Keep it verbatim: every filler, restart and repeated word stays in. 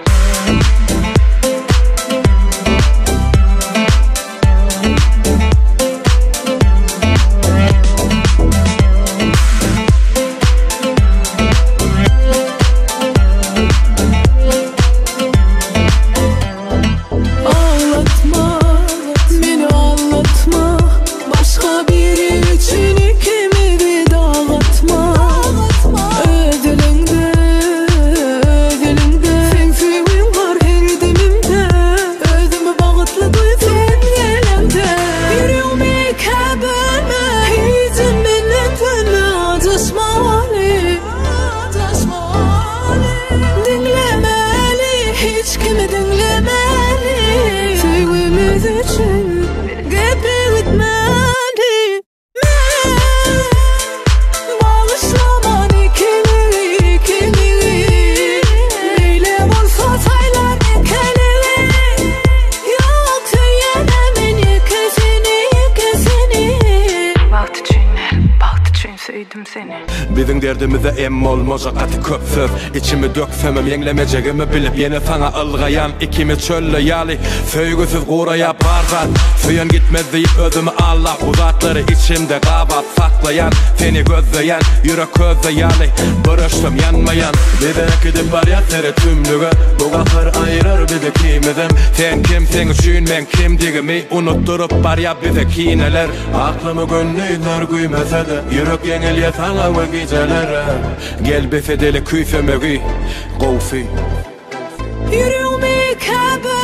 Bizim derdimize em olmaca katı köp söz İçimi döksemem yenglemecegimi bilip yine sana ılgayan ikimi çöllü yali Söygüsüz kuraya bardan Suyun gitmez deyip özümü Allah uzatları içimde kabat saklayan Seni gözleyen yürek közle yali Barıştım yanmayan Bize gidip var ya seri tümlüğü Bu kahır ayırır bizi kimizim Sen kimsin üçün men kimdigimi Unutturup var ya bize kineler Aklımı gönlüyler güymese de Yürek yenil sana ve geceler Gel befedeli küfemegi Gofi Yüreğimi kabe